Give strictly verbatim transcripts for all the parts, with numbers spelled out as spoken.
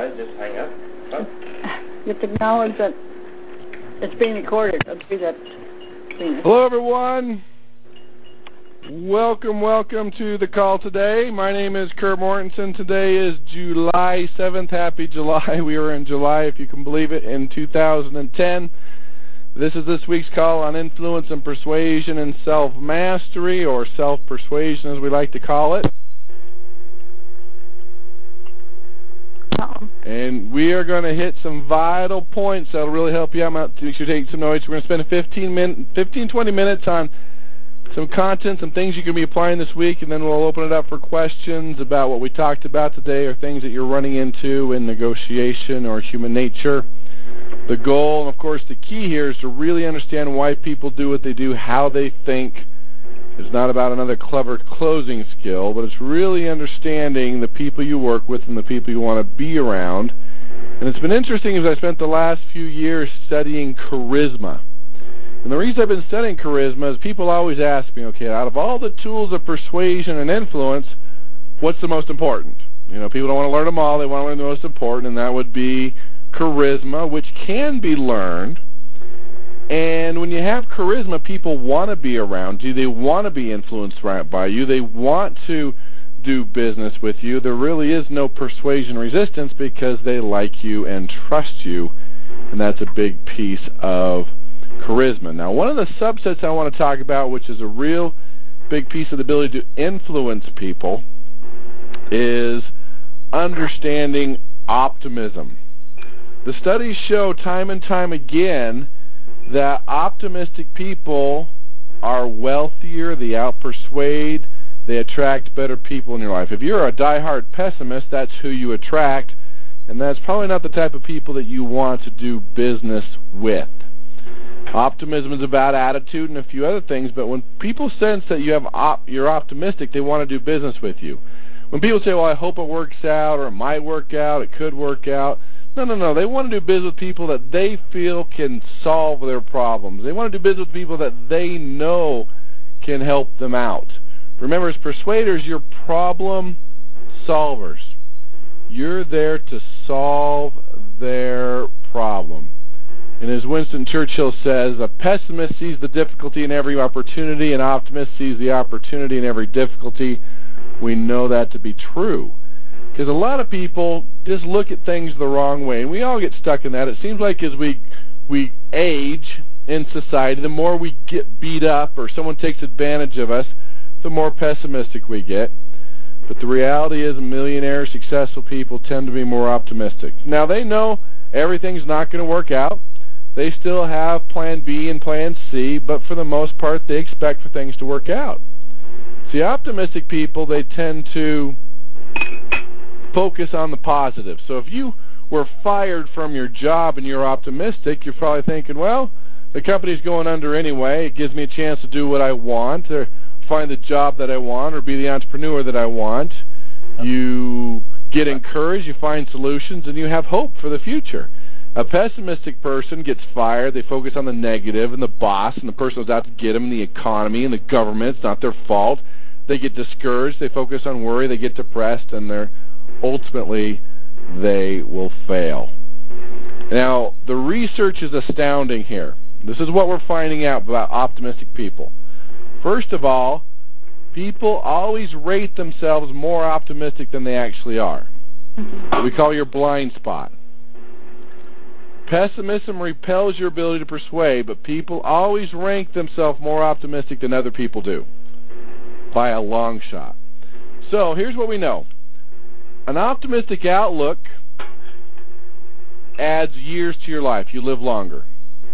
Otherwise, just hang up. Oh. You have to acknowledge that it's being recorded. Let's do that. Hello, everyone. Welcome, welcome to the call today. My name is Kurt Mortensen. Today is July seventh. Happy July. We are in July, if you can believe it, in two thousand ten. This is this week's call on influence and persuasion and self-mastery, or self-persuasion as we like to call it. And we are going to hit some vital points that will really help you out. Make sure you take some notes. We're going to spend fifteen, min- fifteen, twenty minutes on some content, some things you can be applying this week, and then we'll open it up for questions about what we talked about today or things that you're running into in negotiation or human nature. The goal, and of course the key here, is to really understand why people do what they do, how they think. It's not about another clever closing skill, but it's really understanding the people you work with and the people you want to be around. And it's been interesting as I spent the last few years studying charisma. And the reason I've been studying charisma is people always ask me, okay, out of all the tools of persuasion and influence, what's the most important? You know, people don't want to learn them all. They want to learn the most important, and that would be charisma, which can be learned. And when you have charisma, people want to be around you. They want to be influenced by you. They want to do business with you. There really is no persuasion resistance because they like you and trust you, and that's a big piece of charisma. Now, one of the subsets I want to talk about, which is a real big piece of the ability to influence people, is understanding optimism. The studies show time and time again that optimistic people are wealthier, they outpersuade, they attract better people in your life. If you're a diehard pessimist, that's who you attract, and that's probably not the type of people that you want to do business with. Optimism is about attitude and a few other things, but when people sense that you have op- you're optimistic, they want to do business with you. When people say, well, I hope it works out, or it might work out, it could work out, No, no, no. They want to do business with people that they feel can solve their problems. They want to do business with people that they know can help them out. Remember, as persuaders, you're problem solvers. You're there to solve their problem. And as Winston Churchill says, a pessimist sees the difficulty in every opportunity, an optimist sees the opportunity in every difficulty. We know that to be true. Because a lot of people just look at things the wrong way, and we all get stuck in that. It seems like as we we age in society, the more we get beat up or someone takes advantage of us, the more pessimistic we get. But the reality is millionaires, successful people tend to be more optimistic. Now, they know everything's not going to work out. They still have plan B and plan C, but for the most part, they expect for things to work out. See, optimistic people, they tend to focus on the positive. So if you were fired from your job and you're optimistic, you're probably thinking, well, the company's going under anyway. It gives me a chance to do what I want, or find the job that I want, or be the entrepreneur that I want. You get encouraged, you find solutions, and you have hope for the future. A pessimistic person gets fired. They focus on the negative and the boss and the person who's out to get them, and the economy and the government. It's not their fault. They get discouraged. They focus on worry. They get depressed, and they're ultimately, they will fail. Now, the research is astounding here. This is what we're finding out about optimistic people. First of all, people always rate themselves more optimistic than they actually are. What we call your blind spot. Pessimism repels your ability to persuade, but people always rank themselves more optimistic than other people do, by a long shot. So, here's what we know. An optimistic outlook adds years to your life. You live longer.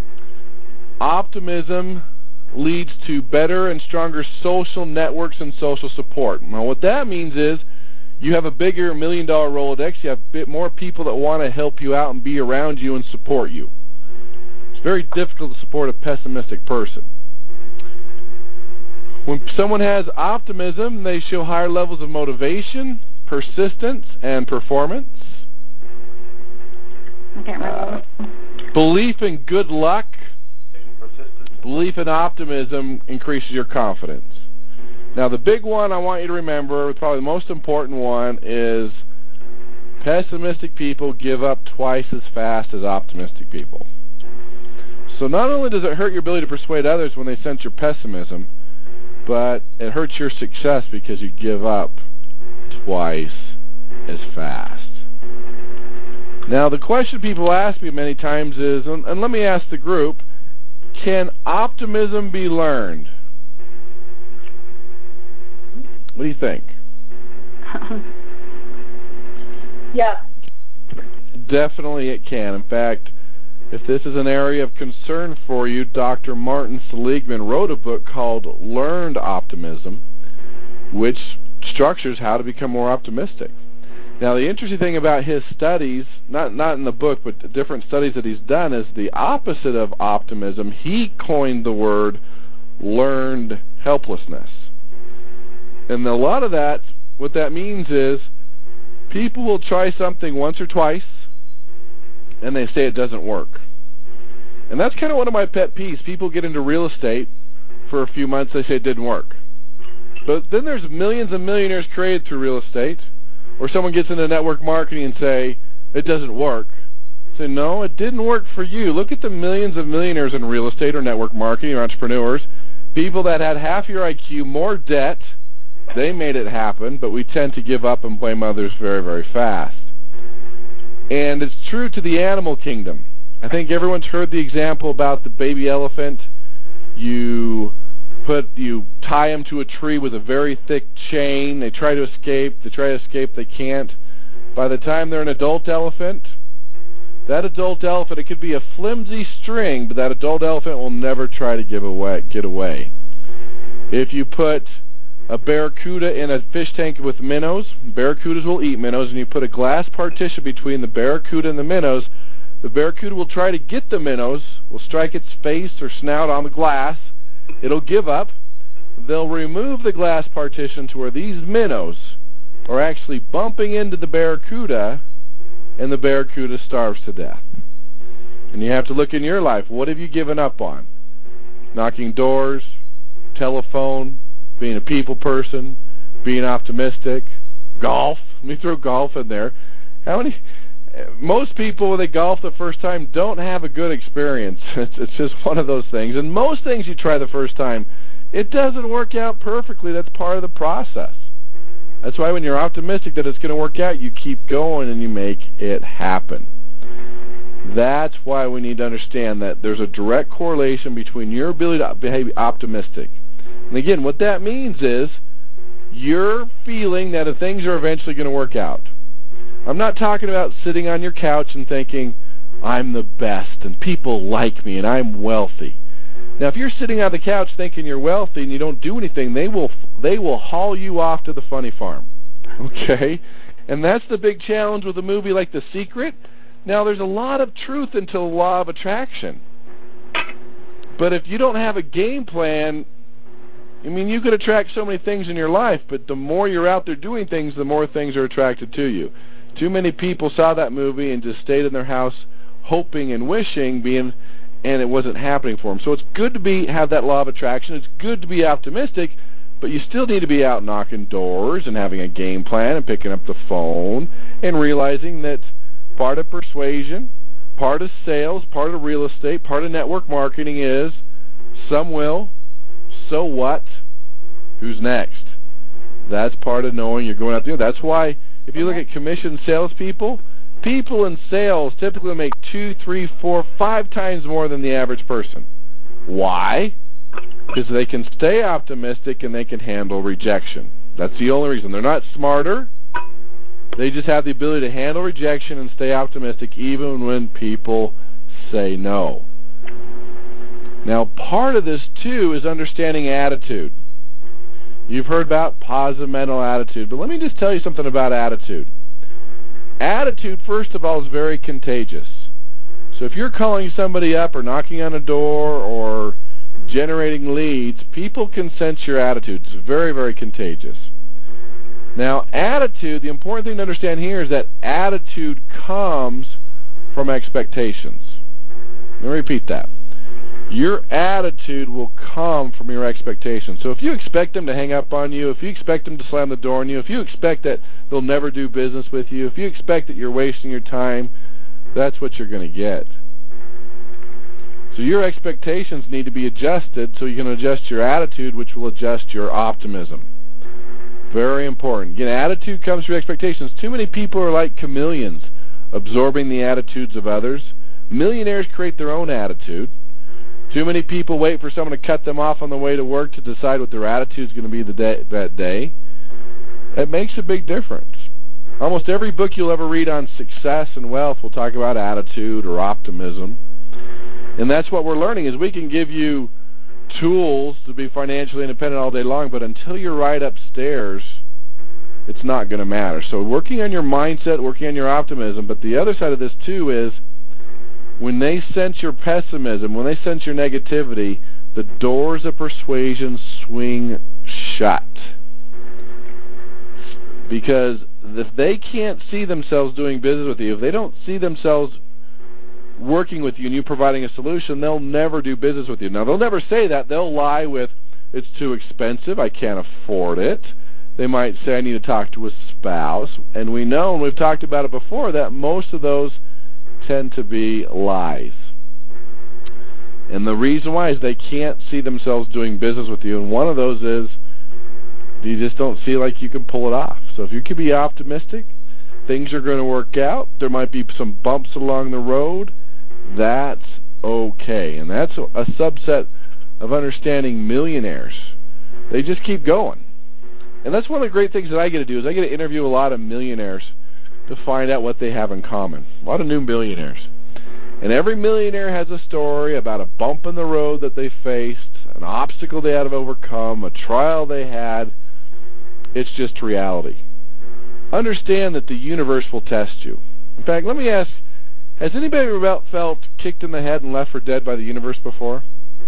Optimism leads to better and stronger social networks and social support. Now, what that means is you have a bigger million-dollar Rolodex. You have a bit more people that want to help you out and be around you and support you. It's very difficult to support a pessimistic person. When someone has optimism, they show higher levels of motivation, persistence, and performance. Uh, belief in good luck, belief in optimism increases your confidence. Now, the big one I want you to remember, probably the most important one, is Pessimistic people give up twice as fast as optimistic people. So not only does it hurt your ability to persuade others when they sense your pessimism, but it hurts your success because you give up twice as fast. Now, the question people ask me many times is, and, and let me ask the group, can optimism be learned? What do you think? Yeah. Definitely it can. In fact, if this is an area of concern for you, Doctor Martin Seligman wrote a book called Learned Optimism, which structures how to become more optimistic. Now, the interesting thing about his studies, not not in the book, but the different studies that he's done, is the opposite of optimism. He coined the word learned helplessness. And a lot of that, what that means is people will try something once or twice, and they say it doesn't work. And that's kind of one of my pet peeves. People get into real estate for a few months, they say it didn't work. But then there's millions of millionaires created through real estate. Or someone gets into network marketing and say, it doesn't work. Say, no, it didn't work for you. Look at the millions of millionaires in real estate or network marketing or entrepreneurs. People that had half your I Q, more debt, they made it happen, but we tend to give up and blame others very, very fast. And it's true to the animal kingdom. I think everyone's heard the example about the baby elephant. You put, you tie them to a tree with a very thick chain. They try to escape. They try to escape. They can't. By the time they're an adult elephant, that adult elephant, it could be a flimsy string, but that adult elephant will never try to give away, get away. If you put a barracuda in a fish tank with minnows, barracudas will eat minnows, and you put a glass partition between the barracuda and the minnows, the barracuda will try to get the minnows, will strike its face or snout on the glass. It'll give up. They'll remove the glass partition to where these minnows are actually bumping into the barracuda, and the barracuda starves to death. And you have to look in your life. What have you given up on? Knocking doors, telephone, being a people person, being optimistic, golf. Let me throw golf in there. How many? Most people, when they golf the first time, don't have a good experience. It's, it's just one of those things. And most things you try the first time, it doesn't work out perfectly. That's part of the process. That's why when you're optimistic that it's going to work out, you keep going and you make it happen. That's why we need to understand that there's a direct correlation between your ability to behave optimistic. And again, what that means is you're feeling that things are eventually going to work out. I'm not talking about sitting on your couch and thinking, I'm the best and people like me and I'm wealthy. Now, if you're sitting on the couch thinking you're wealthy and you don't do anything, they will they will haul you off to the funny farm. Okay? And that's the big challenge with a movie like The Secret. Now, there's a lot of truth into the law of attraction. But if you don't have a game plan, I mean, you could attract so many things in your life, but the more you're out there doing things, the more things are attracted to you. Too many people saw that movie and just stayed in their house hoping and wishing, being, and it wasn't happening for them. So it's good to be have that law of attraction. It's good to be optimistic, but you still need to be out knocking doors and having a game plan and picking up the phone and realizing that part of persuasion, part of sales, part of real estate, part of network marketing is some will, so what, who's next? That's part of knowing you're going out there. That's why if you look at commissioned salespeople, people in sales typically make two, three, four, five times more than the average person. Why? Because they can stay optimistic and they can handle rejection. That's the only reason. They're not smarter. They just have the ability to handle rejection and stay optimistic even when people say no. Now, part of this, too, is understanding attitude. You've heard about positive mental attitude, but let me just tell you something about attitude. Attitude, first of all, is very contagious. So if you're calling somebody up or knocking on a door or generating leads, people can sense your attitude. It's very, very contagious. Now, attitude, the important thing to understand here is that attitude comes from expectations. Let me repeat that. Your attitude will come from your expectations. So if you expect them to hang up on you, if you expect them to slam the door on you, if you expect that they'll never do business with you, if you expect that you're wasting your time, that's what you're going to get. So your expectations need to be adjusted so you can adjust your attitude, which will adjust your optimism. Very important. Again, attitude comes from expectations. Too many people are like chameleons, absorbing the attitudes of others. Millionaires create their own attitude. Too many people wait for someone to cut them off on the way to work to decide what their attitude is going to be the day, that day. It makes a big difference. Almost every book you'll ever read on success and wealth will talk about attitude or optimism. And that's what we're learning is we can give you tools to be financially independent all day long, but until you're right upstairs, it's not going to matter. So working on your mindset, working on your optimism, but the other side of this too is when they sense your pessimism, when they sense your negativity, the doors of persuasion swing shut. Because if they can't see themselves doing business with you, if they don't see themselves working with you and you providing a solution, they'll never do business with you. Now, they'll never say that. They'll lie with, it's too expensive, I can't afford it. They might say, I need to talk to a spouse. And we know, and we've talked about it before, that most of those tend to be lies. And the reason why is they can't see themselves doing business with you. And one of those is you just don't feel like you can pull it off. So if you can be optimistic, things are going to work out. There might be some bumps along the road. That's okay. And that's a subset of understanding millionaires. They just keep going. And that's one of the great things that I get to do is I get to interview a lot of millionaires to find out what they have in common. A lot of new millionaires. And every millionaire has a story about a bump in the road that they faced, an obstacle they had to overcome, a trial they had. It's just reality. Understand that the universe will test you. In fact, let me ask, has anybody ever felt kicked in the head and left for dead by the universe before?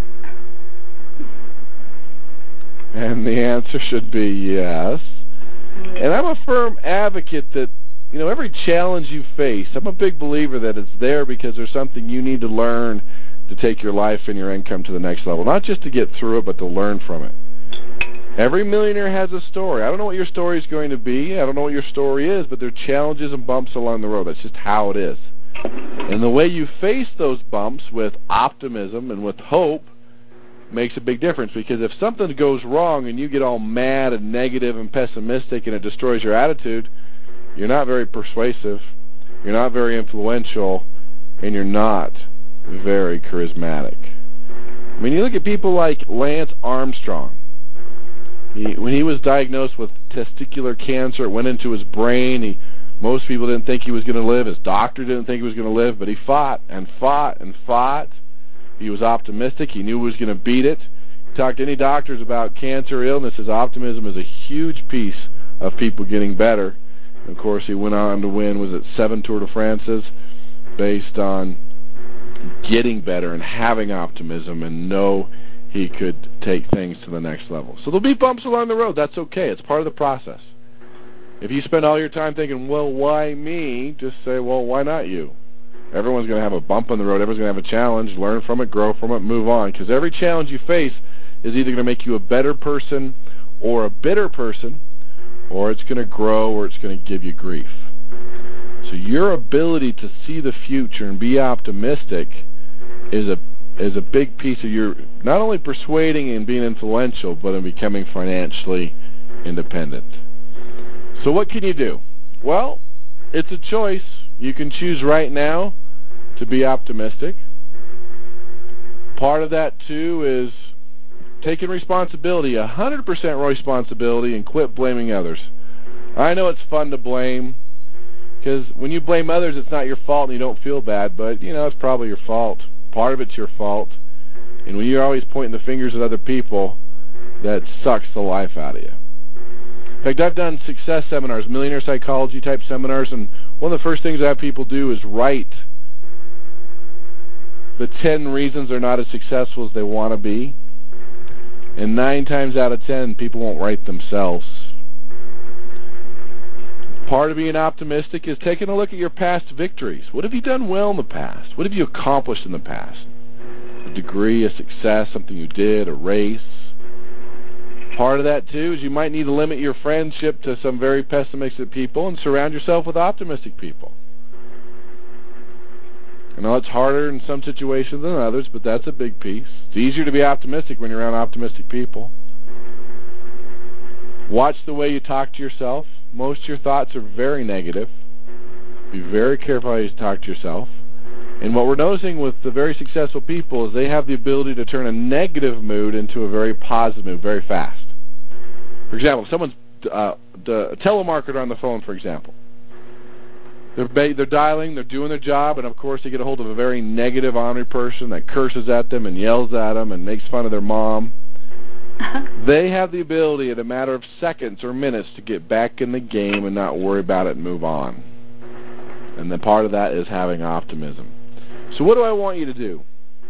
And the answer should be yes. And I'm a firm advocate that, you know, every challenge you face, I'm a big believer that it's there because there's something you need to learn to take your life and your income to the next level. Not just to get through it, but to learn from it. Every millionaire has a story. I don't know what your story is going to be. I don't know what your story is, but there are challenges and bumps along the road. That's just how it is. And the way you face those bumps with optimism and with hope makes a big difference, because if something goes wrong and you get all mad and negative and pessimistic and it destroys your attitude, you're not very persuasive, you're not very influential, and you're not very charismatic. I mean, you look at people like Lance Armstrong. He, when he was diagnosed with testicular cancer, it went into his brain. He, most people didn't think he was going to live. His doctor didn't think he was going to live, but he fought and fought and fought. He was optimistic. He knew he was going to beat it. He talked to any doctors about cancer illness. His optimism is a huge piece of people getting better. And of course, he went on to win, was it seven Tour de France's, based on getting better and having optimism and know he could take things to the next level. So there'll be bumps along the road. That's okay. It's part of the process. If you spend all your time thinking, well, why me? Just say, well, why not you? Everyone's going to have a bump in the road. Everyone's going to have a challenge. Learn from it, grow from it, move on. Because every challenge you face is either going to make you a better person or a bitter person, or it's going to grow, or it's going to give you grief. So your ability to see the future and be optimistic is a is a big piece of your not only persuading and being influential, but in becoming financially independent. So what can you do? Well, it's a choice. You can choose right now to be optimistic. Part of that, too, is taking responsibility, one hundred percent responsibility, and quit blaming others. I know it's fun to blame, because when you blame others, it's not your fault and you don't feel bad, but, you know, it's probably your fault. Part of it's your fault. And when you're always pointing the fingers at other people, that sucks the life out of you. In fact, I've done success seminars, millionaire psychology type seminars, and one of the first things I have people do is write the ten reasons they're not as successful as they want to be. And nine times out of ten, people won't write themselves. Part of being optimistic is taking a look at your past victories. What have you done well in the past? What have you accomplished in the past? a degree, a success, something you did, a race. Part of that, too, is you might need to limit your friendship to some very pessimistic people and surround yourself with optimistic people. I know it's harder in some situations than others, but that's a big piece. It's easier to be optimistic when you're around optimistic people. Watch the way you talk to yourself. Most of your thoughts are very negative. Be very careful how you talk to yourself. And what we're noticing with the very successful people is they have the ability to turn a negative mood into a very positive mood very fast. For example, if someone's uh, the, a telemarketer on the phone, for example. They're, ba- they're dialing, they're doing their job, and of course they get a hold of a very negative, ornery person that curses at them and yells at them and makes fun of their mom. They have the ability in a matter of seconds or minutes to get back in the game and not worry about it and move on. And then part of that is having optimism. So what do I want you to do?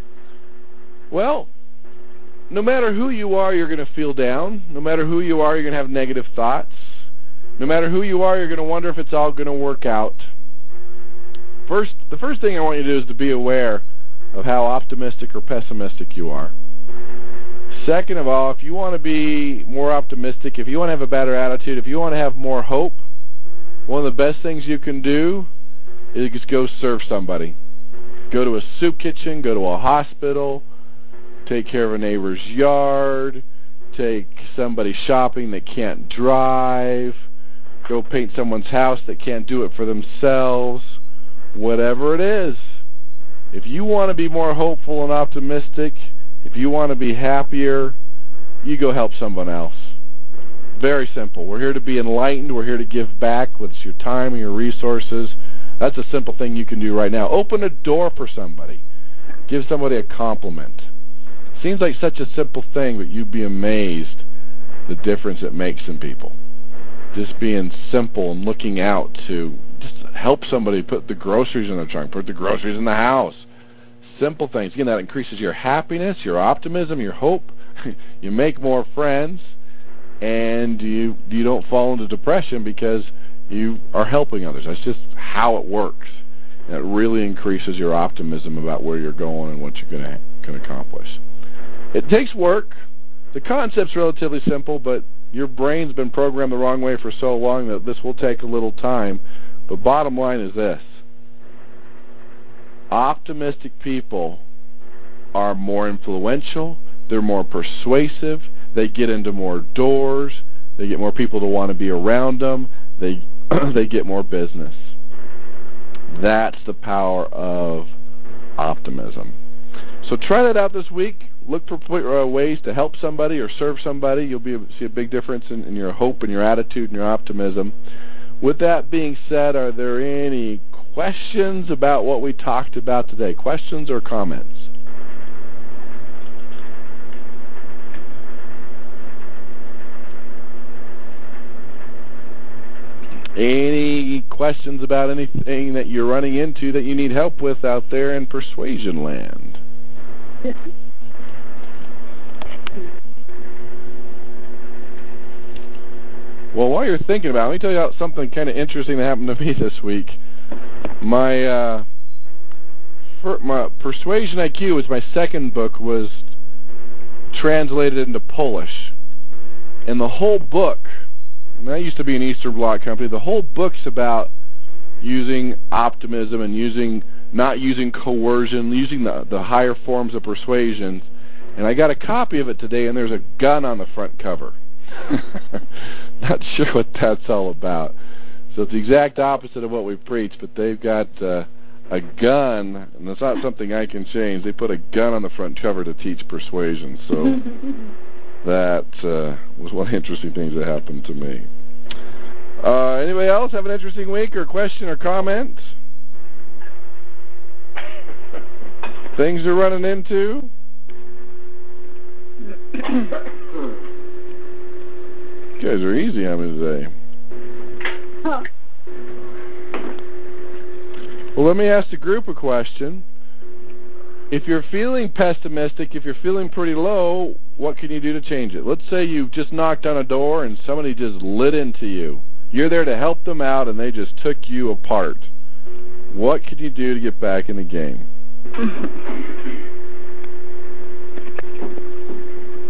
Well, no matter who you are, you're going to feel down. No matter who you are, you're going to have negative thoughts. No matter who you are, you're going to wonder if it's all going to work out. First, the first thing I want you to do is to be aware of how optimistic or pessimistic you are. Second of all, if you want to be more optimistic, if you want to have a better attitude, if you want to have more hope, one of the best things you can do is just go serve somebody. Go to a soup kitchen, go to a hospital, take care of a neighbor's yard, take somebody shopping that can't drive, go paint someone's house that can't do it for themselves, whatever it is. If you want to be more hopeful and optimistic, if you want to be happier, you go help someone else. Very simple. We're here to be enlightened. We're here to give back with your time and your resources. That's a simple thing you can do right now. Open a door for somebody. Give somebody a compliment. Seems like such a simple thing, but you'd be amazed the difference it makes in people. Just being simple and looking out to just help somebody put the groceries in their trunk, put the groceries in the house. Simple things. Again, that increases your happiness, your optimism, your hope. You make more friends, and you you don't fall into depression because you are helping others. That's just how it works. And it really increases your optimism about where you're going and what you're going to can accomplish. It takes work. The concept's relatively simple, but your brain's been programmed the wrong way for so long that this will take a little time. But bottom line is this. Optimistic people are more influential. They're more persuasive. They get into more doors. They get more people to want to be around them. They they get more business. That's the power of optimism. So try that out this week. Look for uh, ways to help somebody or serve somebody. You'll be able to see a big difference in, in your hope and your attitude and your optimism. With that being said, are there any questions about what we talked about today? Questions or comments? Any questions about anything that you're running into that you need help with out there in Persuasion Land? Well, while you're thinking about it, let me tell you something kind of interesting that happened to me this week. My, uh, for, my Persuasion I Q, which my second book, was translated into Polish. And the whole book, and I used to be an Eastern Bloc company, the whole book's about using optimism and using not using coercion, using the, the higher forms of persuasion. And I got a copy of it today, and there's a gun on the front cover. Not sure what that's all about. So it's the exact opposite of what we preach, but they've got uh, a gun, and it's not something I can change. They put a gun on the front cover to teach persuasion. So that uh, was one of the interesting things that happened to me. Uh, anybody else have an interesting week or question or comment? Things you're running into? You guys are easy on me today. Huh. Well, let me ask the group a question. If you're feeling pessimistic, if you're feeling pretty low, what can you do to change it? Let's say you just knocked on a door and somebody just lit into you. You're there to help them out and they just took you apart. What can you do to get back in the game?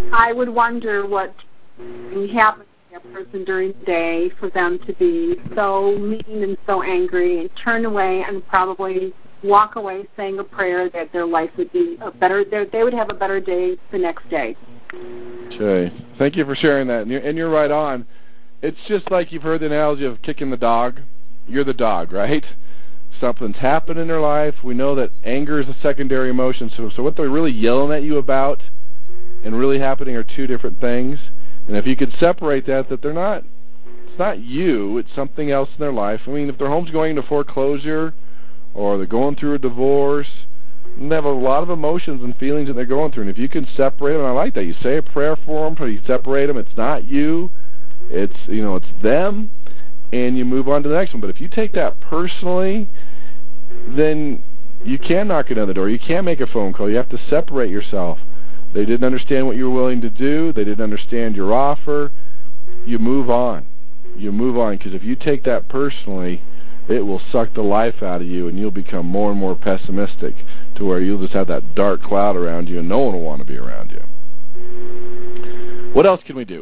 I would wonder what happens to a person during the day for them to be so mean and so angry and turn away and probably walk away saying a prayer that their life would be a better, they would have a better day the next day. Okay. Thank you for sharing that. And you're, and you're right on. It's just like you've heard the analogy of kicking the dog. You're the dog, right? Something's happened in their life. We know that anger is a secondary emotion. So, so what they're really yelling at you about and really happening are two different things. And if you could separate that, that they're not, it's not you, it's something else in their life. I mean, if their home's going into foreclosure or they're going through a divorce, they have a lot of emotions and feelings that they're going through. And if you can separate them, and I like that, you say a prayer for them, but you separate them, it's not you, it's, you know, it's them, and you move on to the next one. But if you take that personally, then you can knock it on the door. You can't make a phone call. You have to separate yourself. They didn't understand what you were willing to do. They didn't understand your offer. You move on. You move on, because if you take that personally, it will suck the life out of you, and you'll become more and more pessimistic to where you'll just have that dark cloud around you, and no one will want to be around you. What else can we do?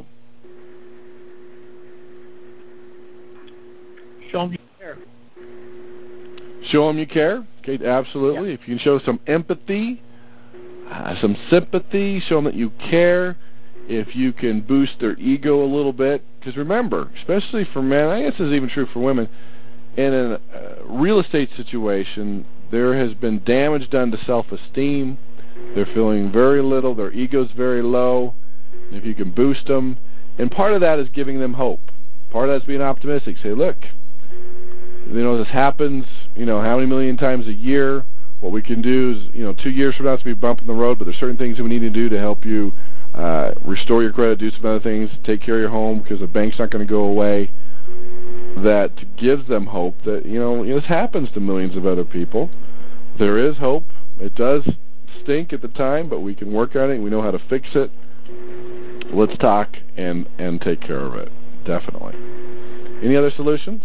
Show them you care. Show them you care. Okay, absolutely. Yeah. If you can show some empathy, uh, some sympathy, show them that you care. If you can boost their ego a little bit, because remember, especially for men, I guess this is even true for women, in a uh, real estate situation, there has been damage done to self-esteem. They're feeling very little. Their ego's very low. If you can boost them, and part of that is giving them hope. Part of that is being optimistic. Say, look, you know, this happens, you know, how many million times a year. What we can do is, you know, two years from now it's going to be a bump in the road, but there's certain things that we need to do to help you uh, restore your credit, do some other things, take care of your home, because the bank's not going to go away. That gives them hope that, you know, this happens to millions of other people. There is hope. It does stink at the time, but we can work on it. We know how to fix it. Let's talk and, and take care of it. Definitely. Any other solutions?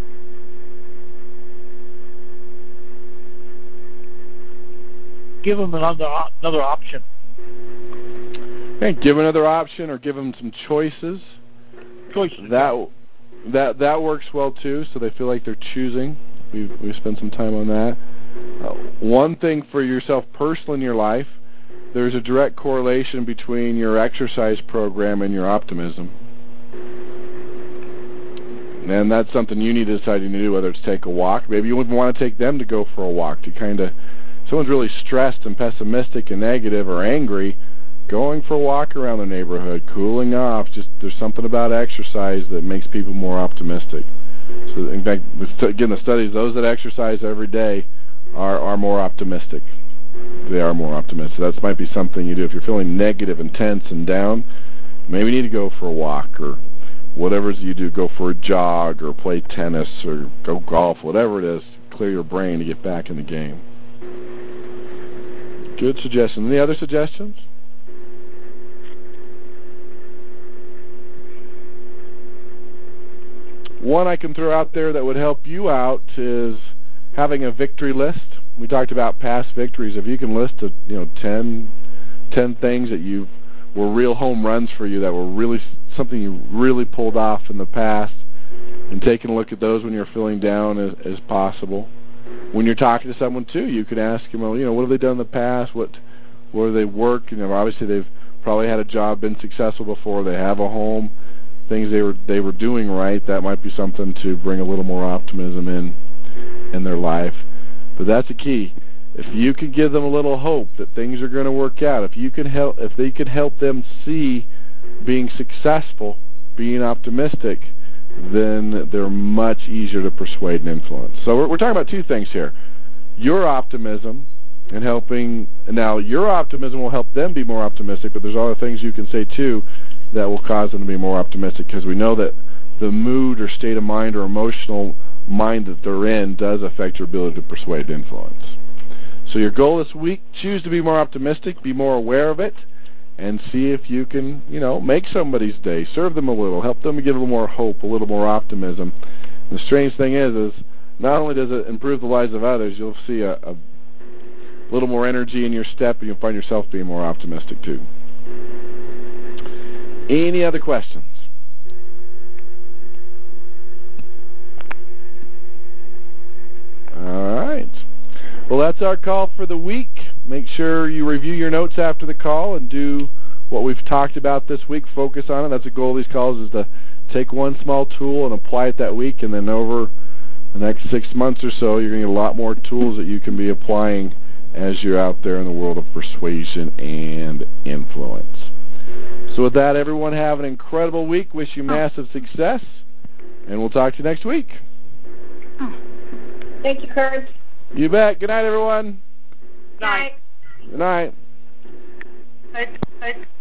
Give them another another option. Okay, give another option or give them some choices. Choices. That that that works well too. So they feel like they're choosing. We we spent some time on that. Uh, one thing for yourself personally in your life, there's a direct correlation between your exercise program and your optimism. And that's something you need to decide to do, whether it's take a walk. Maybe you even want to take them to go for a walk to kind of, someone's really stressed and pessimistic and negative or angry, going for a walk around the neighborhood, cooling off, just there's something about exercise that makes people more optimistic. So in fact, again, the studies, those that exercise every day are, are more optimistic. They are more optimistic. That might be something you do. If you're feeling negative and tense and down, maybe you need to go for a walk or whatever you do, go for a jog or play tennis or go golf, whatever it is, clear your brain to get back in the game. Good suggestion. Any other suggestions? One I can throw out there that would help you out is having a victory list. We talked about past victories. If you can list, a, you know, ten, ten things that you were real home runs for you, that were really something you really pulled off in the past, and taking a look at those when you're feeling down as, as possible. When you're talking to someone too, you can ask them, well, you know, what have they done in the past? What, where do they work? You know, obviously they've probably had a job, been successful before. They have a home. Things they were they were doing right. That might be something to bring a little more optimism in in their life. But that's the key. If you can give them a little hope that things are going to work out, if you can help, if they can help them see being successful, being optimistic, then they're much easier to persuade and influence. So we're, we're talking about two things here: your optimism and helping. Now, your optimism will help them be more optimistic, but there's other things you can say too that will cause them to be more optimistic, because we know that the mood or state of mind or emotional mind that they're in does affect your ability to persuade and influence. So your goal this week, choose to be more optimistic, be more aware of it, and see if you can, you know, make somebody's day, serve them a little, help them get a little more hope, a little more optimism. And the strange thing is, is not only does it improve the lives of others, you'll see a, a little more energy in your step, and you'll find yourself being more optimistic too. Any other questions? All right. Well, that's our call for the week. Make sure you review your notes after the call and do what we've talked about this week. Focus on it. That's the goal of these calls, is to take one small tool and apply it that week, and then over the next six months or so, you're going to get a lot more tools that you can be applying as you're out there in the world of persuasion and influence. So with that, everyone have an incredible week. Wish you massive success, and we'll talk to you next week. Thank you, Kurt. You bet. Good night, everyone. Night. Good night. Good night.